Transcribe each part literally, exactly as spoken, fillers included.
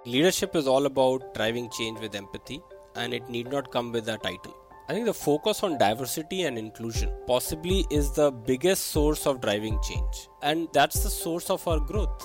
Leadership is all about driving change with empathy, and it need not come with a title. I think the focus on diversity and inclusion possibly is the biggest source of driving change, and that's the source of our growth.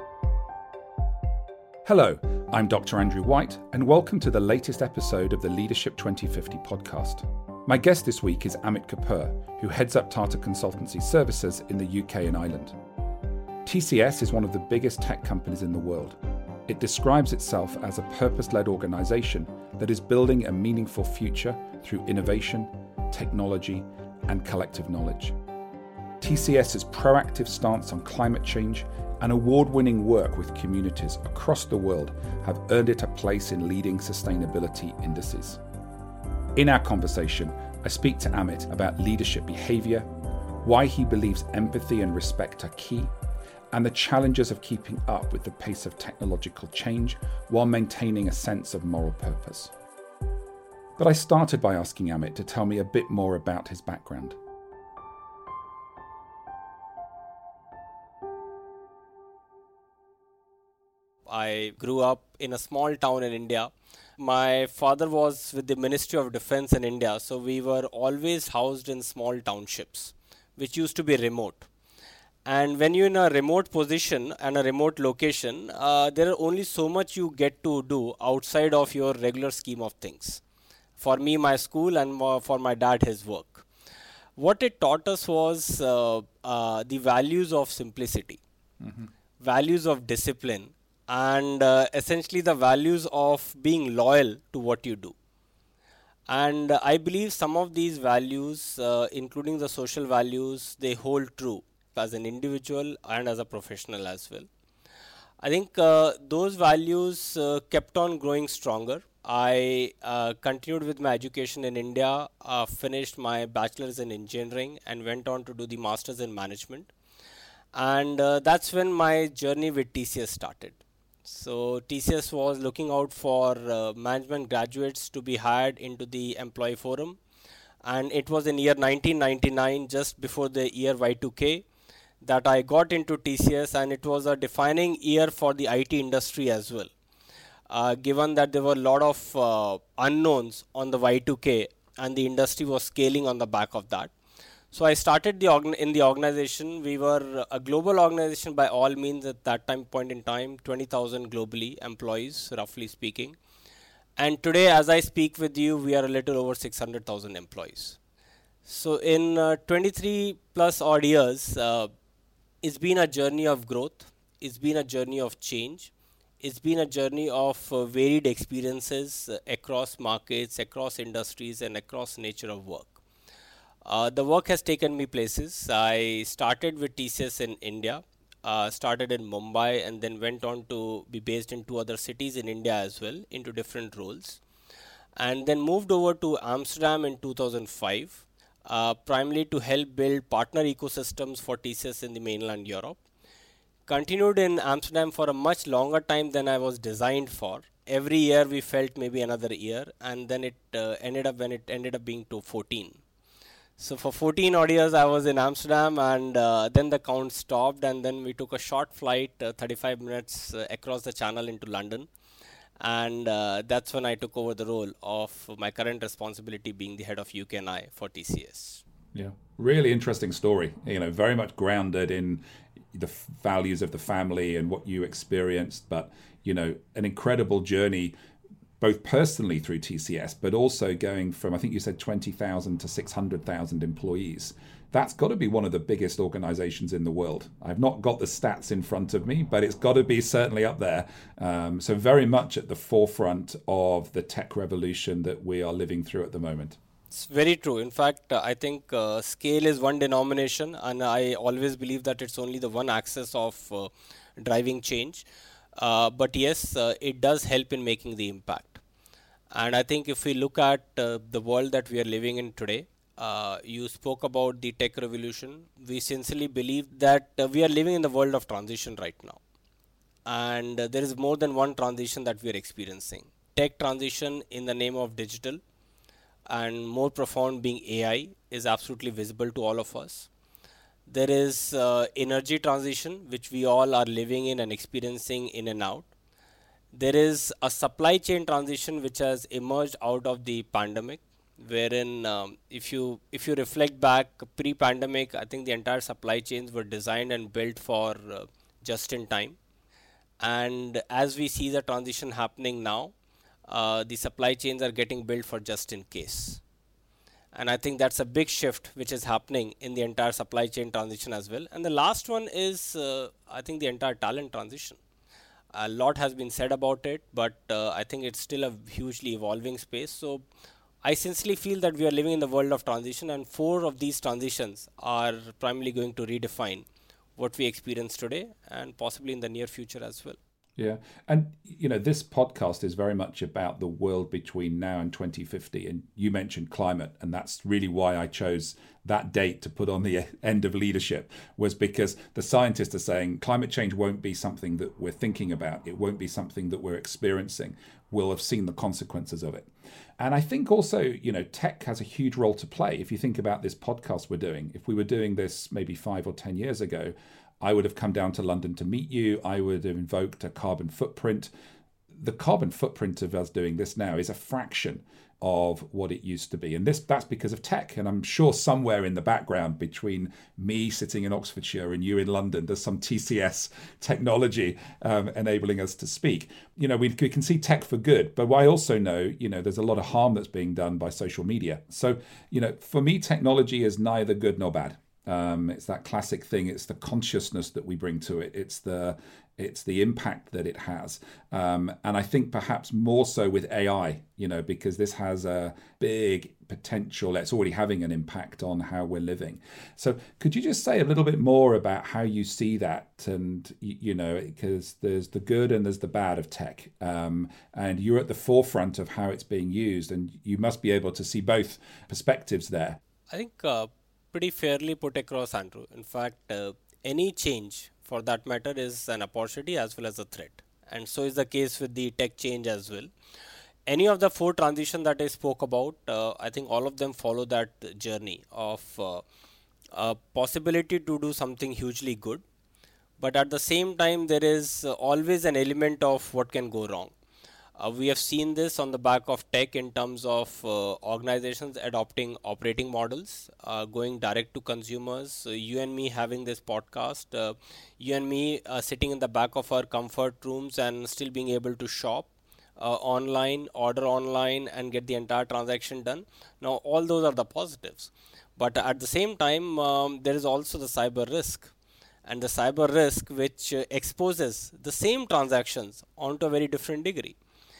Hello, I'm Doctor Andrew White, and welcome to the latest episode of the Leadership twenty fifty podcast. My guest this week is Amit Kapoor, who heads up Tata Consultancy Services in the U K and Ireland. T C S is one of the biggest tech companies in the world. It describes itself as a purpose-led organisation that is building a meaningful future through innovation, technology, and collective knowledge. TCS's proactive stance on climate change and award-winning work with communities across the world have earned it a place in leading sustainability indices. In our conversation, I speak to Amit about leadership behaviour, why he believes empathy and respect are key, and the challenges of keeping up with the pace of technological change while maintaining a sense of moral purpose. But I started by asking Amit to tell me a bit more about his background. I grew up in a small town in India. My father was with the Ministry of Defense in India, so we were always housed in small townships, which used to be remote. And when you're in a remote position and a remote location, uh, there are only so much you get to do outside of your regular scheme of things. For me, my school, and for my dad, his work. What it taught us was uh, uh, the values of simplicity, mm-hmm. values of discipline, and uh, essentially the values of being loyal to what you do. And uh, I believe some of these values, uh, including the social values, they hold true as an individual and as a professional as well. I think uh, those values uh, kept on growing stronger. I uh, continued with my education in India, uh, finished my bachelor's in engineering and went on to do the master's in management. And uh, that's when my journey with T C S started. So T C S was looking out for uh, management graduates to be hired into the employee forum. And it was in year nineteen ninety-nine, just before the year Y two K, that I got into T C S, and it was a defining year for the I T industry as well. Uh, given that there were a lot of uh, unknowns on the Y two K and the industry was scaling on the back of that. So I started the organ- in the organization. We were a global organization by all means at that time point in time, twenty thousand globally employees, roughly speaking. And today, as I speak with you, we are a little over six hundred thousand employees. So in uh, twenty-three plus odd years, uh, it's been a journey of growth. It's been a journey of change. It's been a journey of uh, varied experiences uh, across markets, across industries, and across nature of work. Uh, the work has taken me places. I started with T C S in India, uh, started in Mumbai, and then went on to be based in two other cities in India as well, into different roles. And then moved over to Amsterdam in two thousand five, uh, primarily to help build partner ecosystems for T C S in the mainland Europe. Continued in Amsterdam for a much longer time than I was designed for. Every year we felt maybe another year, and then it uh, ended up when it ended up being to fourteen. So for fourteen odd years I was in Amsterdam, and uh, then the count stopped, and then we took a short flight, uh, thirty-five minutes uh, across the channel into London. And uh, that's when I took over the role of my current responsibility being the head of U K and I for T C S. Yeah, really interesting story. You know, very much grounded in the f- values of the family and what you experienced, but, you know, an incredible journey, both personally through T C S, but also going from, I think you said twenty thousand to six hundred thousand employees. That's got to be one of the biggest organizations in the world. I've not got the stats in front of me, but it's got to be certainly up there. Um, so very much at the forefront of the tech revolution that we are living through at the moment. It's very true. In fact, uh, I think uh, scale is one denomination, and I always believe that it's only the one axis of uh, driving change. Uh, but yes, uh, it does help in making the impact. And I think if we look at uh, the world that we are living in today, uh, you spoke about the tech revolution. We sincerely believe that uh, we are living in the world of transition right now. And uh, there is more than one transition that we are experiencing. Tech transition in the name of digital, and more profound being A I, is absolutely visible to all of us. There is uh, energy transition, which we all are living in and experiencing in and out. There is a supply chain transition which has emerged out of the pandemic, wherein um, if you if you reflect back pre-pandemic, I think the entire supply chains were designed and built for uh, just in time. And as we see the transition happening now, uh, the supply chains are getting built for just in case. And I think that's a big shift which is happening in the entire supply chain transition as well. And the last one is, uh, I think, the entire talent transition. A lot has been said about it, but uh, I think it's still a hugely evolving space. So I sincerely feel that we are living in the world of transition, and four of these transitions are primarily going to redefine what we experience today and possibly in the near future as well. Yeah. And, you know, this podcast is very much about the world between now and twenty fifty. And you mentioned climate. And that's really why I chose that date to put on the end of leadership, was because the scientists are saying climate change won't be something that we're thinking about. It won't be something that we're experiencing. We'll have seen the consequences of it. And I think also, you know, tech has a huge role to play. If you think about this podcast we're doing, if we were doing this maybe five or ten years ago, I would have come down to London to meet you. I would have invoked a carbon footprint. The carbon footprint of us doing this now is a fraction of what it used to be. And this that's because of tech. And I'm sure somewhere in the background between me sitting in Oxfordshire and you in London, there's some T C S technology um, enabling us to speak. You know, we, we can see tech for good, but I also know, you know, there's a lot of harm that's being done by social media. So, you know, for me, technology is neither good nor bad. Um, it's that classic thing. It's the consciousness that we bring to it. It's the it's the impact that it has. Um, and I think perhaps more so with A I, you know, because this has a big potential. It's already having an impact on how we're living. So could you just say a little bit more about how you see that? And, you know, because there's the good and there's the bad of tech. Um, and you're at the forefront of how it's being used. And you must be able to see both perspectives there. I think uh, pretty fairly put across, Andrew. In fact, uh, any change for that matter is an opportunity as well as a threat. And so is the case with the tech change as well. Any of the four transitions that I spoke about, uh, I think all of them follow that journey of uh, a possibility to do something hugely good. But at the same time, there is uh, always an element of what can go wrong. Uh, we have seen this on the back of tech in terms of uh, organizations adopting operating models, uh, going direct to consumers. So you and me having this podcast, uh, you and me uh, sitting in the back of our comfort rooms and still being able to shop uh, online, order online, and get the entire transaction done. Now, all those are the positives. But at the same time, um, there is also the cyber risk. And the cyber risk which uh, exposes the same transactions onto a very different degree.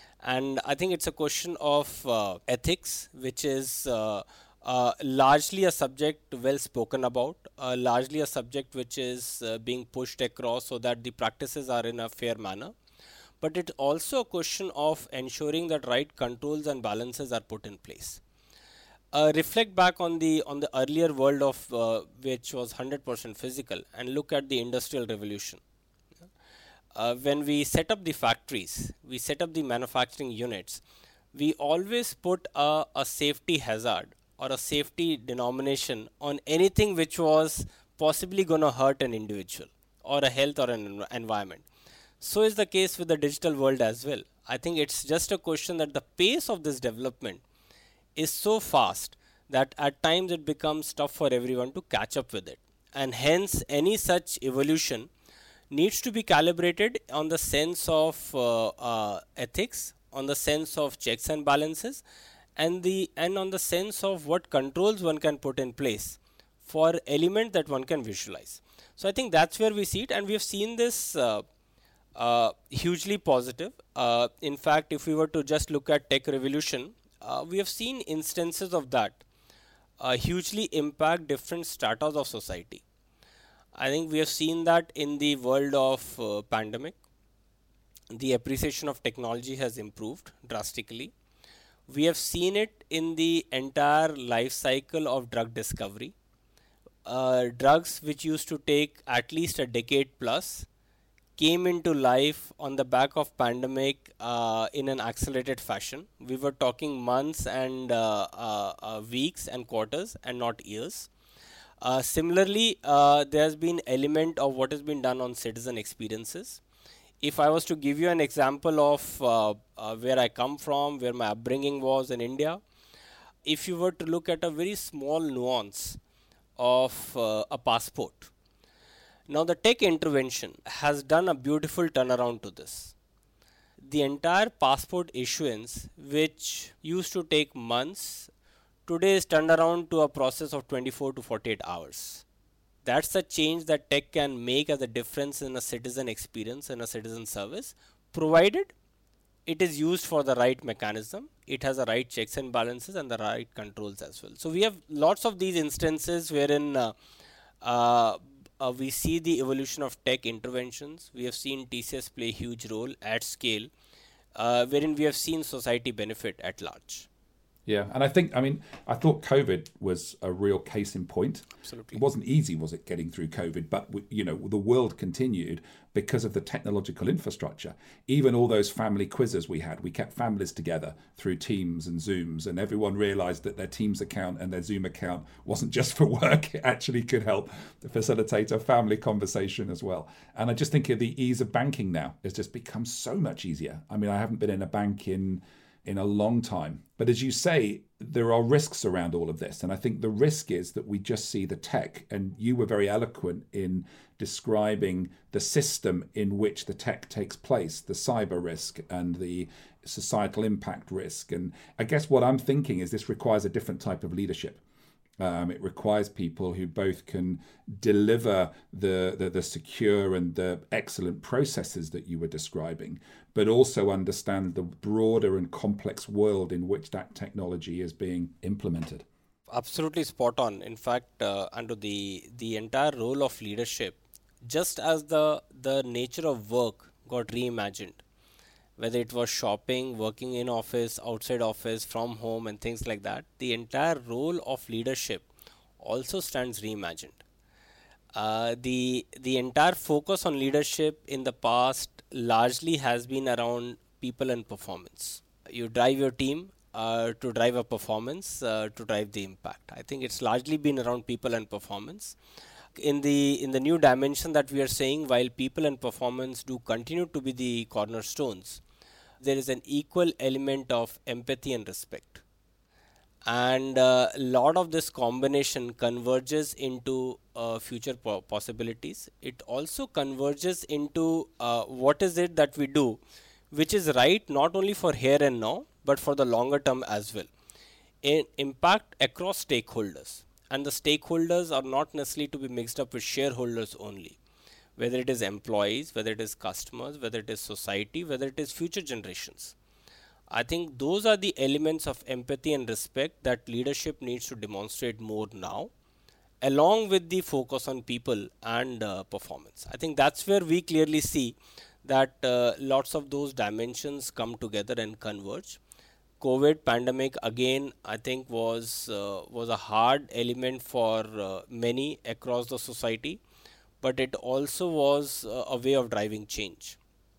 And I think it's a question of uh, ethics, which is uh, uh, largely a subject well spoken about, uh, largely a subject which is uh, being pushed across so that the practices are in a fair manner. But it's also a question of ensuring that right controls and balances are put in place. Uh, reflect back on the on the earlier world of uh, which was one hundred percent physical and look at the industrial revolution. Uh, when we set up the factories, we set up the manufacturing units, we always put a, a safety hazard or a safety denomination on anything which was possibly going to hurt an individual or a health or an environment. So is the case with the digital world as well. I think it's just a question that the pace of this development is so fast that at times it becomes tough for everyone to catch up with it. And hence any such evolution needs to be calibrated on the sense of uh, uh, ethics, on the sense of checks and balances, and the and on the sense of what controls one can put in place for element that one can visualize. So I think that's where we see it, and we have seen this uh, uh, hugely positive. Uh, in fact, if we were to just look at tech revolution, uh, we have seen instances of that uh, hugely impact different stratas of society. I think we have seen that in the world of uh, pandemic, the appreciation of technology has improved drastically. We have seen it in the entire life cycle of drug discovery. Uh, drugs which used to take at least a decade plus came into life on the back of pandemic uh, in an accelerated fashion. We were talking months and uh, uh, uh, weeks and quarters and not years. Uh, similarly, uh, there has been element of what has been done on citizen experiences. If I was to give you an example of uh, uh, where I come from, where my upbringing was in India, if you were to look at a very small nuance of uh, a passport, now the tech intervention has done a beautiful turnaround to this. The entire passport issuance, which used to take months, today is turned around to a process of twenty-four to forty-eight hours. That's the change that tech can make as a difference in a citizen experience and a citizen service, provided it is used for the right mechanism, it has the right checks and balances and the right controls as well. So we have lots of these instances wherein uh, uh, uh, we see the evolution of tech interventions. We have seen T C S play a huge role at scale, uh, wherein we have seen society benefit at large. Yeah, and I think, I mean, I thought COVID was a real case in point. Absolutely. It wasn't easy, was it, getting through COVID? But, you know, the world continued because of the technological infrastructure. Even all those family quizzes we had, we kept families together through Teams and Zooms, and everyone realized that their Teams account and their Zoom account wasn't just for work. It actually could help facilitate a family conversation as well. And I just think of the ease of banking now. It's just become so much easier. I mean, I haven't been in a bank in... in a long time. But as you say, there are risks around all of this. And I think the risk is that we just see the tech, and you were very eloquent in describing the system in which the tech takes place, the cyber risk and the societal impact risk. And I guess what I'm thinking is this requires a different type of leadership. Um, it requires people who both can deliver the, the the secure and the excellent processes that you were describing, but also understand the broader and complex world in which that technology is being implemented. Absolutely spot on. In fact, uh, under the the entire role of leadership, just as the the nature of work got reimagined, whether it was shopping, working in office, outside office, from home and things like that, the entire role of leadership also stands reimagined. Uh, the the entire focus on leadership in the past largely has been around people and performance. You drive your team uh, to drive a performance, uh, to drive the impact. I think it's largely been around people and performance. In the in the new dimension that we are saying, while people and performance do continue to be the cornerstones, there is an equal element of empathy and respect. And a lot of this combination converges into uh, future po- possibilities. It also converges into uh, what is it that we do, which is right not only for here and now, but for the longer term as well. In impact across stakeholders. And the stakeholders are not necessarily to be mixed up with shareholders only. Whether it is employees, whether it is customers, whether it is society, whether it is future generations. I think those are the elements of empathy and respect that leadership needs to demonstrate more now, along with the focus on people and uh, performance. I think that's where we clearly see that uh, lots of those dimensions come together and converge. COVID pandemic again, I think was uh, was a hard element for uh, many across the society, but it also was uh, a way of driving change.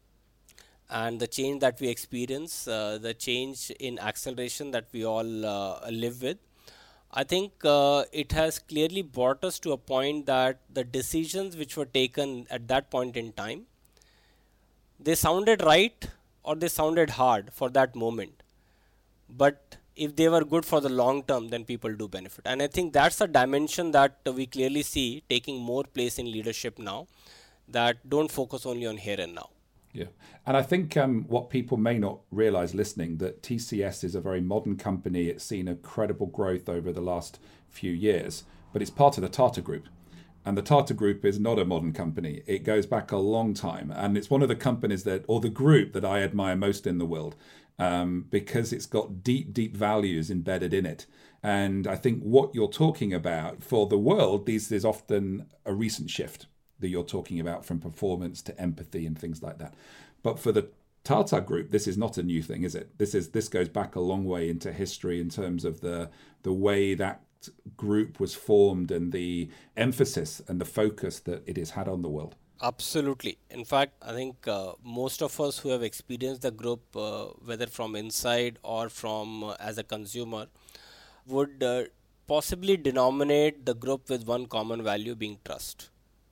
And the change that we experience, uh, the change in acceleration that we all uh, live with, I think uh, it has clearly brought us to a point that the decisions which were taken at that point in time, they sounded right or they sounded hard for that moment. But if they were good for the long term, then people do benefit. And I think that's a dimension that uh, we clearly see taking more place in leadership now, that don't focus only on here and now. Yeah. And I think um, what people may not realize listening, that T C S is a very modern company. It's seen incredible growth over the last few years, but it's part of the Tata Group. And the Tata Group is not a modern company. It goes back a long time. And it's one of the companies that, or the group that I admire most in the world, um, because it's got deep, deep values embedded in it. And I think what you're talking about for the world, these is often a recent shift that you're talking about, from performance to empathy and things like that. But for the Tata Group, this is not a new thing, is it? This is this goes back a long way into history in terms of the the way that group was formed and the emphasis and the focus that it has had on the world. Absolutely. In fact, I think uh, most of us who have experienced the group, uh, whether from inside or from uh, as a consumer, would uh, possibly denominate the group with one common value being trust.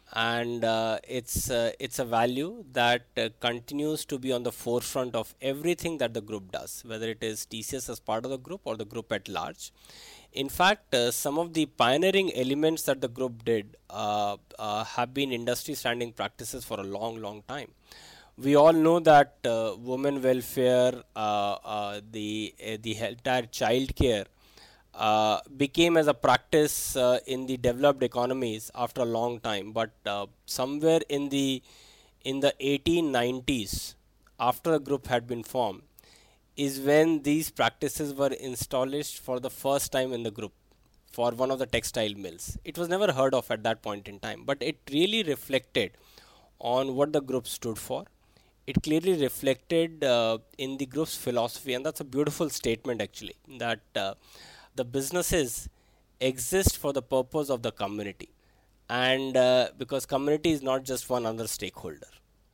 and uh, it's uh, it's a value that uh, continues to be on the forefront of everything that the group does, whether it is T C S as part of the group or the group at large. In fact, uh, some of the pioneering elements that the group did uh, uh, have been industry standing practices for a long, long time. We all know that uh, women welfare, uh, uh, the uh, the entire child care uh, became as a practice uh, in the developed economies after a long time. But uh, somewhere in the in the eighteen nineties, after the group had been formed, is when these practices were installed for the first time in the group for one of the textile mills. It was never heard of at that point in time, but it really reflected on what the group stood for. It clearly reflected uh, in the group's philosophy, and that's a beautiful statement actually, that uh, the businesses exist for the purpose of the community, and uh, because community is not just one other stakeholder.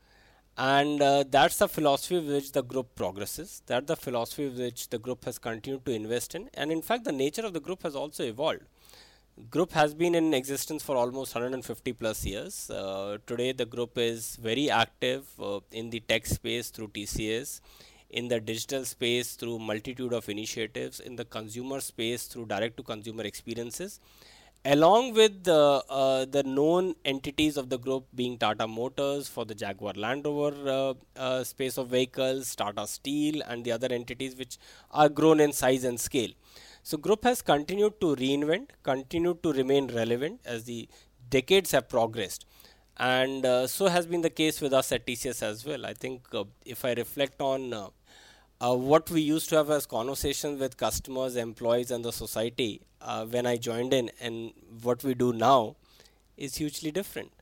And uh, that's the philosophy with which the group progresses. That's the philosophy with which the group has continued to invest in. And in fact, the nature of the group has also evolved. Group has been in existence for almost one hundred fifty plus years. Uh, today, the group is very active uh, in the tech space through T C S, in the digital space through multitude of initiatives, in the consumer space through direct to consumer experiences, along with the, uh, the known entities of the group being Tata Motors for the Jaguar Land Rover uh, uh, space of vehicles, Tata Steel, and the other entities which are grown in size and scale. So group has continued to reinvent, continued to remain relevant as the decades have progressed. And uh, so has been the case with us at T C S as well. I think uh, if I reflect on uh, uh, what we used to have as conversations with customers, employees, and the society uh, when I joined in, and what we do now is hugely different.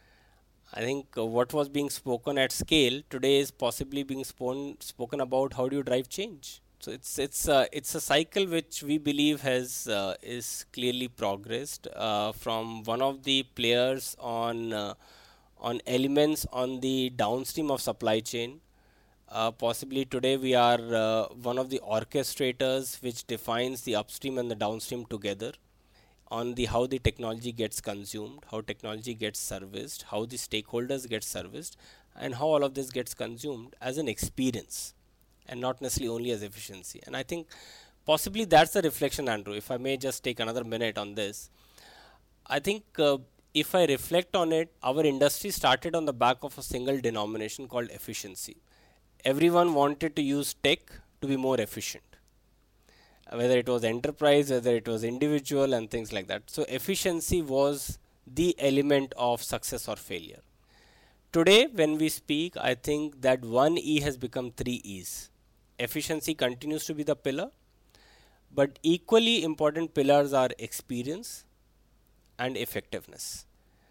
I think uh, what was being spoken at scale today is possibly being spoken spoken about how do you drive change. So it's it's uh, it's a cycle which we believe has uh, is clearly progressed uh, from one of the players on uh, on elements on the downstream of supply chain. Uh, possibly today we are uh, one of the orchestrators which defines the upstream and the downstream together on the how the technology gets consumed, how technology gets serviced, how the stakeholders get serviced, and how all of this gets consumed as an experience and not necessarily only as efficiency. And I think possibly that's the reflection, Andrew. If I may just take another minute on this, I think uh, if I reflect on it, our industry started on the back of a single denomination called efficiency. Everyone wanted to use tech to be more efficient, whether it was enterprise, whether it was individual, and things like that. So efficiency was the element of success or failure. Today, when we speak, I think that one E has become three E's. Efficiency continues to be the pillar, but equally important pillars are experience and effectiveness.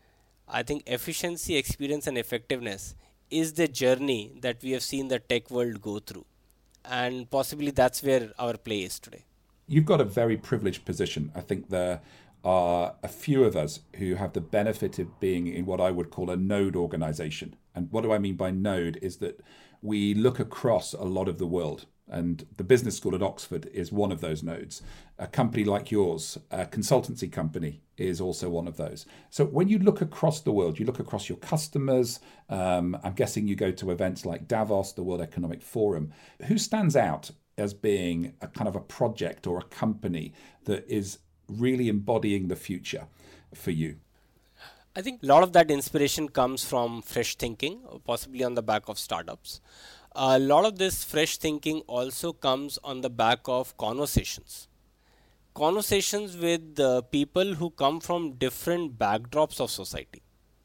I think efficiency, experience, and effectiveness is the journey that we have seen the tech world go through. And possibly that's where our play is today. You've got a very privileged position. I think there are a few of us who have the benefit of being in what I would call a node organization. And what do I mean by node is that we look across a lot of the world. And the business school at Oxford is one of those nodes. A company like yours, a consultancy company, is also one of those. So when you look across the world, you look across your customers, um, I'm guessing you go to events like Davos, the World Economic Forum. Who stands out as being a kind of a project or a company that is really embodying the future for you? I think a lot of that inspiration comes from fresh thinking, possibly on the back of startups. A lot of this fresh thinking also comes on the back of conversations. Conversations with uh, people who come from different backdrops of society.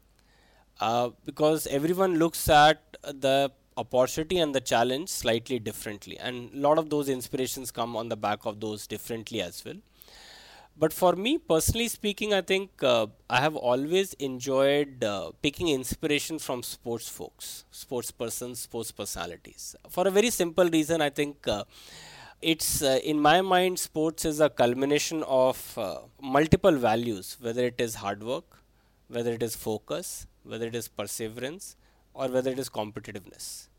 Uh, because everyone looks at the opportunity and the challenge slightly differently. And a lot of those inspirations come on the back of those differently as well. But for me, personally speaking, I think uh, I have always enjoyed uh, picking inspiration from sports folks, sports persons, sports personalities. For a very simple reason, I think uh, it's, uh, in my mind, sports is a culmination of uh, multiple values, whether it is hard work, whether it is focus, whether it is perseverance, or whether it is competitiveness.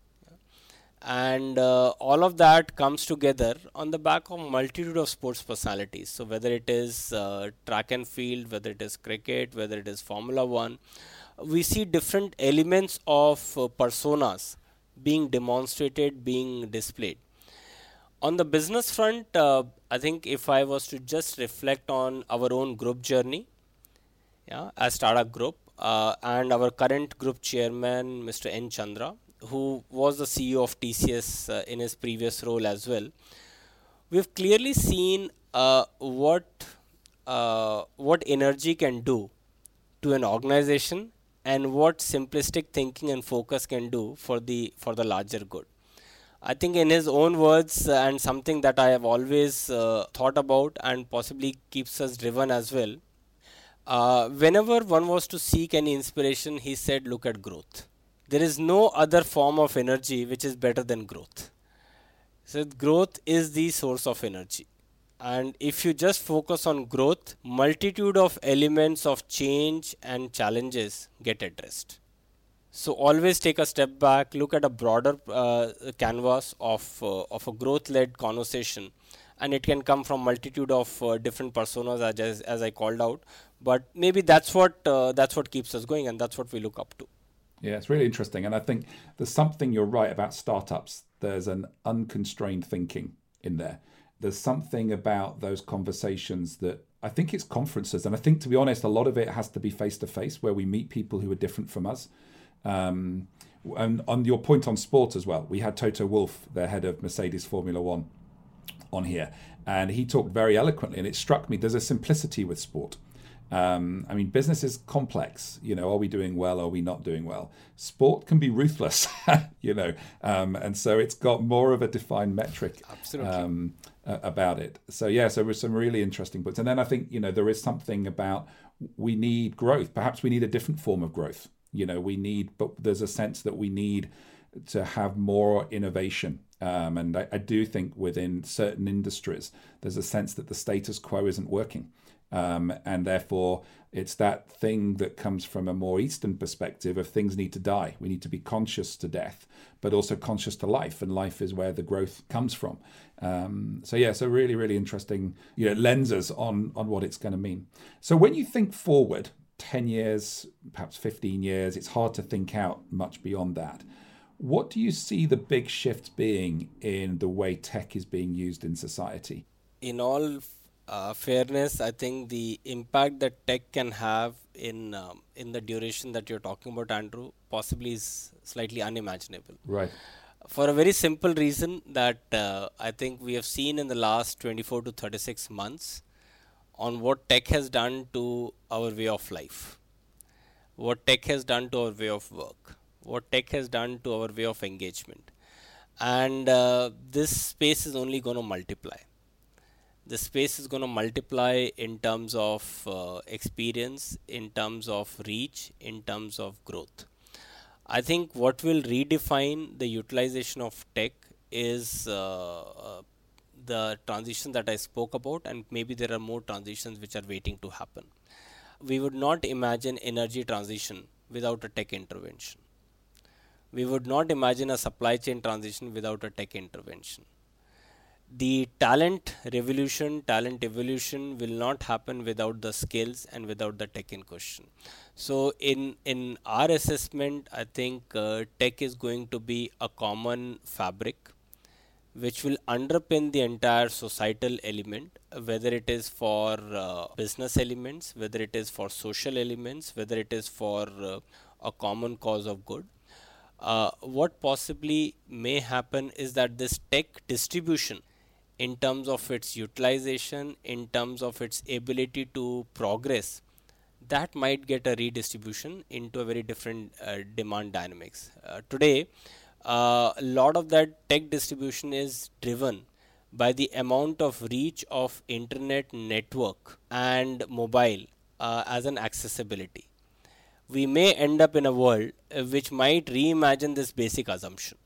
And uh, all of that comes together on the back of multitude of sports personalities. So whether it is uh, track and field, whether it is cricket, whether it is Formula One, we see different elements of uh, personas being demonstrated, being displayed. On the business front, uh, I think if I was to just reflect on our own group journey, yeah, as Tata Group, uh, and our current group chairman, Mister N. Chandra, who was the C E O of T C S uh, in his previous role as well, we've clearly seen uh, what uh, what energy can do to an organization and what simplistic thinking and focus can do for the for the larger good. I think in his own words, uh, and something that I have always uh, thought about and possibly keeps us driven as well. Uh, whenever one was to seek any inspiration, he said, look at growth. There is no other form of energy which is better than growth. So growth is the source of energy. And if you just focus on growth, multitude of elements of change and challenges get addressed. So always take a step back, look at a broader uh, canvas of uh, of a growth-led conversation, and it can come from multitude of uh, different personas, as, as as I called out. But maybe that's what uh, that's what keeps us going, and that's what we look up to. Yeah, it's really interesting, and I think there's something you're right about startups. There's an unconstrained thinking in there. There's something about those conversations that I think it's conferences, and I think, to be honest, a lot of it has to be face to face, where we meet people who are different from us. Um, and on your point on sport as well, we had Toto Wolff, the head of Mercedes Formula One, on here, and he talked very eloquently, and it struck me there's a simplicity with sport. Um, I mean, business is complex. You know, are we doing well? Are we not doing well? Sport can be ruthless, you know, um, and so it's got more of a defined metric um, uh, about it. So yeah, so there's some really interesting points. And then I think, you know, there is something about we need growth. Perhaps we need a different form of growth. You know, we need, but there's a sense that we need to have more innovation. Um, and I, I do think within certain industries, there's a sense that the status quo isn't working. Um, and therefore, it's that thing that comes from a more Eastern perspective of things need to die. We need to be conscious to death, but also conscious to life. And life is where the growth comes from. Um, so, yeah, so really, really interesting, you know, lenses on, on what it's going to mean. So when you think forward, ten years, perhaps fifteen years, it's hard to think out much beyond that. What do you see the big shifts being in the way tech is being used in society? In all uh, fairness, I think the impact that tech can have in um, in the duration that you're talking about, Andrew, possibly is slightly unimaginable. Right. For a very simple reason that uh, I think we have seen in the last twenty-four to thirty-six months on what tech has done to our way of life, what tech has done to our way of work, what tech has done to our way of engagement. And uh, this space is only going to multiply. This space is going to multiply in terms of uh, experience, in terms of reach, in terms of growth. I think what will redefine the utilization of tech is uh, uh, the transition that I spoke about, and maybe there are more transitions which are waiting to happen. We would not imagine energy transition without a tech intervention. We would not imagine a supply chain transition without a tech intervention. The talent revolution, talent evolution will not happen without the skills and without the tech in question. So in, in our assessment, I think uh, tech is going to be a common fabric which will underpin the entire societal element, whether it is for uh, business elements, whether it is for social elements, whether it is for uh, a common cause of good. Uh, what possibly may happen is that this tech distribution, in terms of its utilization, in terms of its ability to progress, that might get a redistribution into a very different uh, demand dynamics. Uh, today, uh, a lot of that tech distribution is driven by the amount of reach of internet network and mobile uh, as an accessibility. We may end up in a world uh, which might reimagine this basic assumption.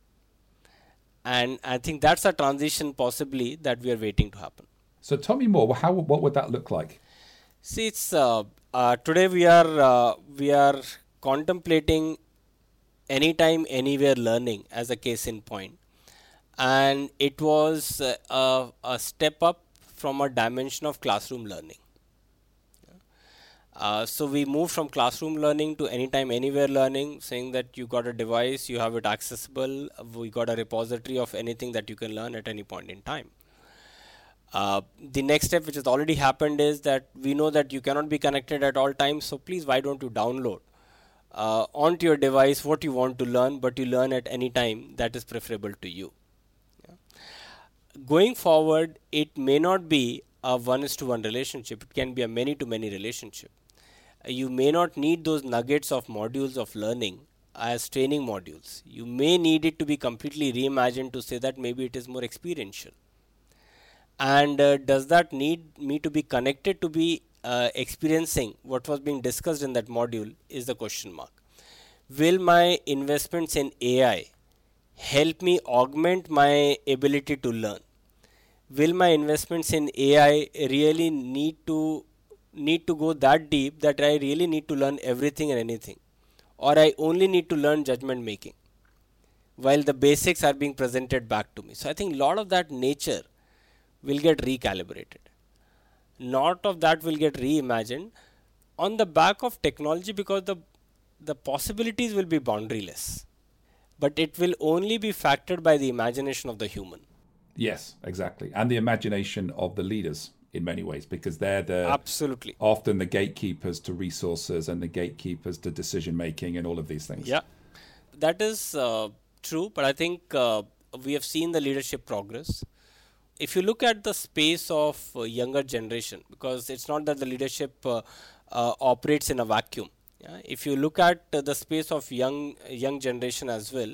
And I think that's a transition possibly that we are waiting to happen. So tell me more. How what would that look like? See, it's uh, uh, today we are uh, we are contemplating anytime, anywhere learning as a case in point, and it was uh, a, a step up from a dimension of classroom learning. Uh, so we moved from classroom learning to anytime, anywhere learning, saying that you got a device, you have it accessible, we got a repository of anything that you can learn at any point in time. Uh, the next step, which has already happened, is that we know that you cannot be connected at all times. So please, why don't you download uh, onto your device what you want to learn, but you learn at any time that is preferable to you. Yeah. Going forward, it may not be a one is to one relationship. It can be a many to many relationship. Uh, you may not need those nuggets of modules of learning as training modules. You may need it to be completely reimagined to say that maybe it is more experiential. And uh, does that need me to be connected to be uh, experiencing what was being discussed in that module is the question mark. Will my investments in A I help me augment my ability to learn? Will my investments in A I really need to need to go that deep that I really need to learn everything and anything? Or I only need to learn judgment making while the basics are being presented back to me? So I think a lot of that nature will get recalibrated. Lot of that will get reimagined on the back of technology, because the the possibilities will be boundaryless, but it will only be factored by the imagination of the human. Yes, exactly. And the imagination of the leaders in many ways, because they're the absolutely often the gatekeepers to resources and the gatekeepers to decision making and all of these things. Yeah, that is uh, true, but I think uh, we have seen the leadership progress. If you look at the space of uh, younger generation, because it's not that the leadership uh, uh, operates in a vacuum. Yeah? If you look at uh, the space of young young generation as well,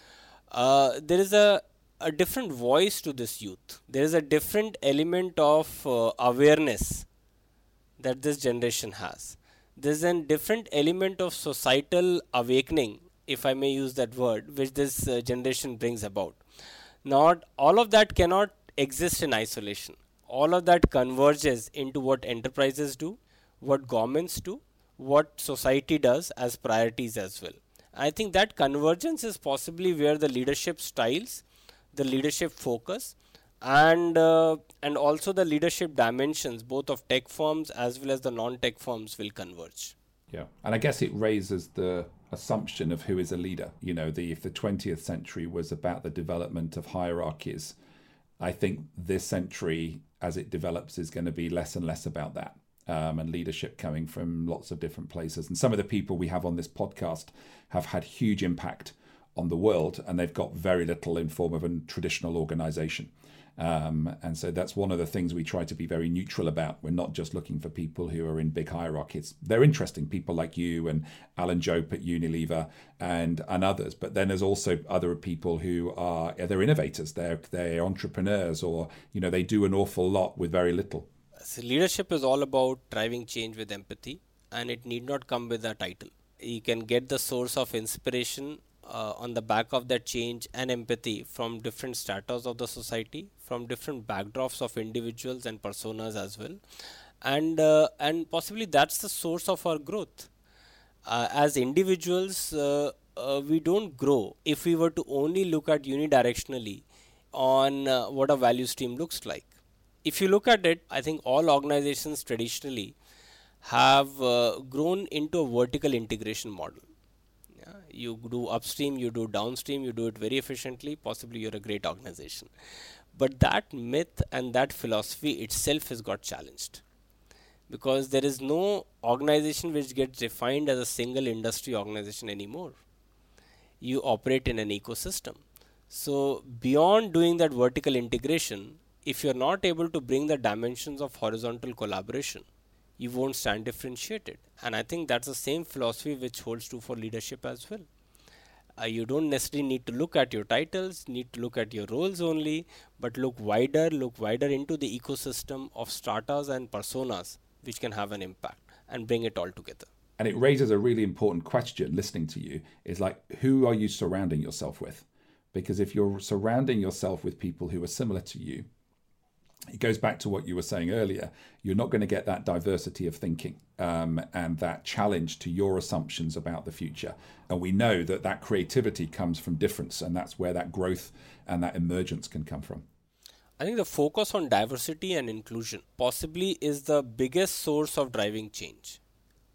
uh, there is a, a different voice to this youth. There is a different element of uh, awareness that this generation has. There's a different element of societal awakening, if I may use that word, which this uh, generation brings about. Not all of that cannot exist in isolation. All of that converges into what enterprises do, what governments do, what society does as priorities as well. I think that convergence is possibly where the leadership styles, the leadership focus, and uh, and also the leadership dimensions, both of tech firms as well as the non-tech firms, will converge. Yeah, and I guess it raises the assumption of who is a leader. You know, the if the twentieth century was about the development of hierarchies, I think this century, as it develops, is going to be less and less about that, um, and leadership coming from lots of different places. And some of the people we have on this podcast have had huge impact on the world, and they've got very little in form of a traditional organization. Um, and so that's one of the things we try to be very neutral about. We're not just looking for people who are in big hierarchies. They're interesting, people like you and Alan Jope at Unilever and and others. But then there's also other people who are they're innovators, they're they're entrepreneurs, or you know they do an awful lot with very little. So leadership is all about driving change with empathy, and it need not come with a title. You can get the source of inspiration Uh, on the back of that change and empathy from different stratas of the society, from different backdrops of individuals and personas as well, and uh, and possibly that's the source of our growth. Uh, as individuals, uh, uh, we don't grow if we were to only look at unidirectionally on uh, what a value stream looks like. If you look at it, I think all organizations traditionally have uh, grown into a vertical integration model. You do upstream, you do downstream, you do it very efficiently, possibly you're a great organization. But that myth and that philosophy itself has got challenged, because there is no organization which gets defined as a single industry organization anymore. You operate in an ecosystem. So beyond doing that vertical integration, if you're not able to bring the dimensions of horizontal collaboration, you won't stand differentiated. And I think that's the same philosophy which holds true for leadership as well. Uh, you don't necessarily need to look at your titles, need to look at your roles only, but look wider, look wider into the ecosystem of stratas and personas which can have an impact and bring it all together. And it raises a really important question, listening to you, is like, who are you surrounding yourself with? Because if you're surrounding yourself with people who are similar to you, it goes back to what you were saying earlier. You're not going to get that diversity of thinking um, and that challenge to your assumptions about the future. And we know that that creativity comes from difference, and that's where that growth and that emergence can come from. I think the focus on diversity and inclusion possibly is the biggest source of driving change.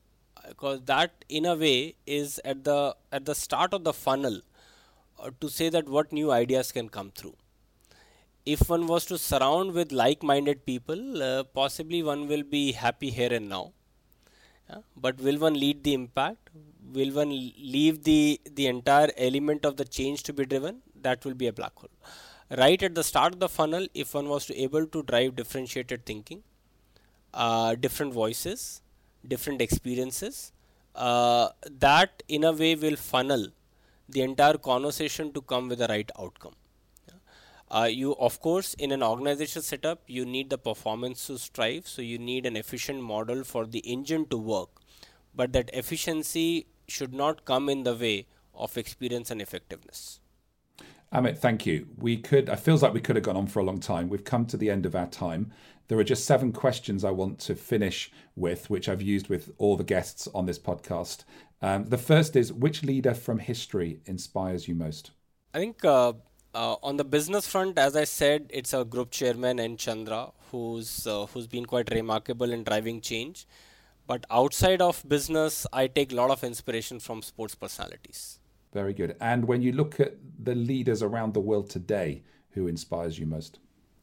because that in a way is at the at the start of the funnel uh, to say that what new ideas can come through. If one was to surround with like-minded people, uh, possibly one will be happy here and now. Yeah? But will one lead the impact? Will one leave the the entire element of the change to be driven? That will be a black hole. Right at the start of the funnel, if one was to able to drive differentiated thinking, uh, different voices, different experiences, uh, that in a way will funnel the entire conversation to come with the right outcome. Uh, you, of course, in an organization setup, you need the performance to strive. So you need an efficient model for the engine to work. But that efficiency should not come in the way of experience and effectiveness. Amit, thank you. We could, it feels like we could have gone on for a long time. We've come to the end of our time. There are just seven questions I want to finish with, which I've used with all the guests on this podcast. Um, the first is, which leader from history inspires you most? I think uh, uh, on the business front, as I said, it's our group chairman, N. Chandra, who's uh, who's been quite remarkable in driving change. But outside of business, I take a lot of inspiration from sports personalities. Very good. And when you look at the leaders around the world today, who inspires you most?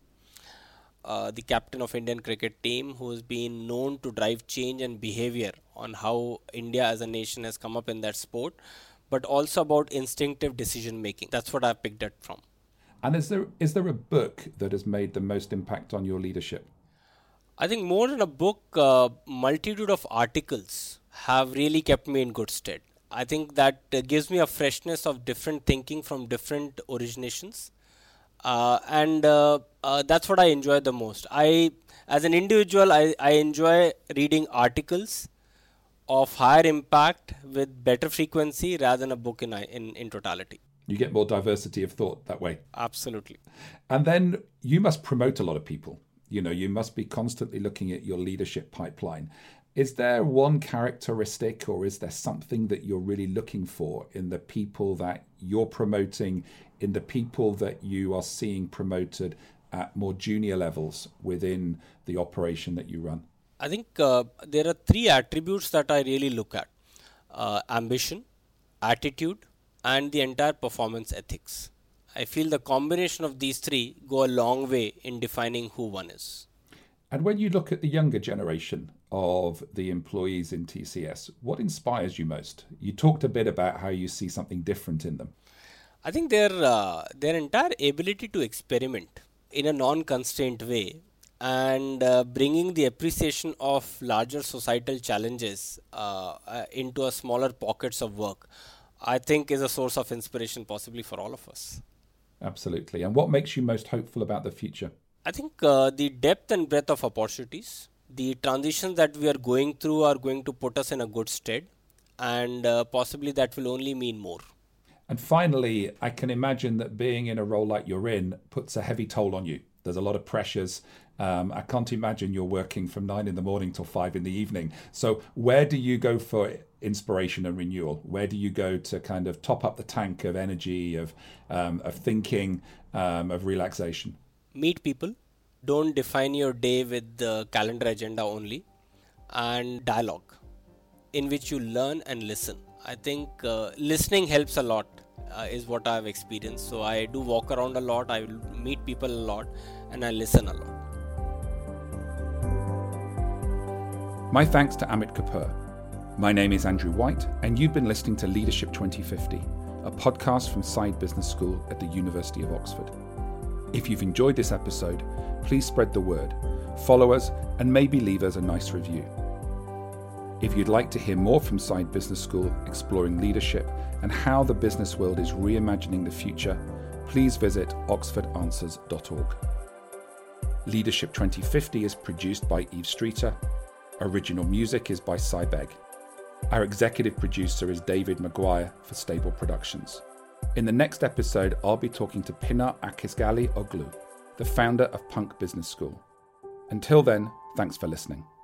Uh, the captain of Indian cricket team, who has been known to drive change and behavior on how India as a nation has come up in that sport, but also about instinctive decision making. That's what I picked up from. And is there is there a book that has made the most impact on your leadership? I think more than a book, uh, multitude of articles have really kept me in good stead. I think that uh, gives me a freshness of different thinking from different originations. Uh, and uh, uh, that's what I enjoy the most. I, as an individual, I, I enjoy reading articles of higher impact with better frequency rather than a book in, in, in totality. You get more diversity of thought that way. Absolutely. And then you must promote a lot of people. You know, you must be constantly looking at your leadership pipeline. Is there one characteristic or is there something that you're really looking for in the people that you're promoting, in the people that you are seeing promoted at more junior levels within the operation that you run? I think uh, there are three attributes that I really look at. Uh, ambition, attitude, and the entire performance ethics. I feel the combination of these three go a long way in defining who one is. And when you look at the younger generation of the employees in T C S, what inspires you most? You talked a bit about how you see something different in them. I think their uh, their entire ability to experiment in a non-constrained way and uh, bringing the appreciation of larger societal challenges uh, uh, into a smaller pockets of work, I think is a source of inspiration possibly for all of us. Absolutely. And what makes you most hopeful about the future? I think uh, the depth and breadth of opportunities, the transitions that we are going through are going to put us in a good stead, and uh, possibly that will only mean more. And finally, I can imagine that being in a role like you're in puts a heavy toll on you. There's a lot of pressures. Um, I can't imagine you're working from nine in the morning till five in the evening. So where do you go for inspiration and renewal? Where do you go to kind of top up the tank of energy, of um, of thinking, um, of relaxation? Meet people. Don't define your day with the calendar agenda only. And dialogue, in which you learn and listen. I think uh, listening helps a lot, uh, is what I've experienced. So I do walk around a lot, I meet people a lot, and I listen a lot. My thanks to Amit Kapoor. My name is Andrew White, and you've been listening to Leadership twenty fifty, a podcast from Side Business School at the University of Oxford. If you've enjoyed this episode, please spread the word, follow us, and maybe leave us a nice review. If you'd like to hear more from Side Business School exploring leadership and how the business world is reimagining the future, please visit oxford answers dot org. Leadership twenty fifty is produced by Eve Streeter. Original music is by Cybeg. Our executive producer is David Maguire for Stable Productions. In the next episode, I'll be talking to Pinar Akisgali Oglu, the founder of Punk Business School. Until then, thanks for listening.